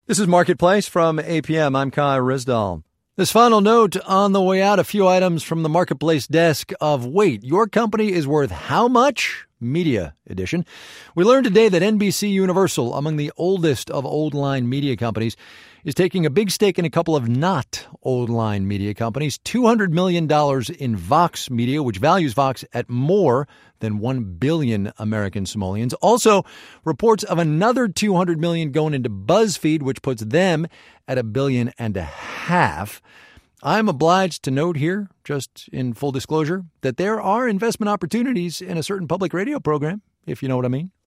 This is Marketplace from APM. I'm Kai Risdall. This final note on the way out, a few items from the Marketplace desk of wait, your company is worth how much? Media edition. We learned today that NBC Universal, among the oldest of old-line media companies, is taking a big stake in a couple of not old-line media companies, $200 million in Vox Media, which values Vox at more than 1 billion American simoleons. Also, reports of another $200 million going into BuzzFeed, which puts them at $1.5 billion. I'm obliged to note here, just in full disclosure, that there are investment opportunities in a certain public radio program, if you know what I mean.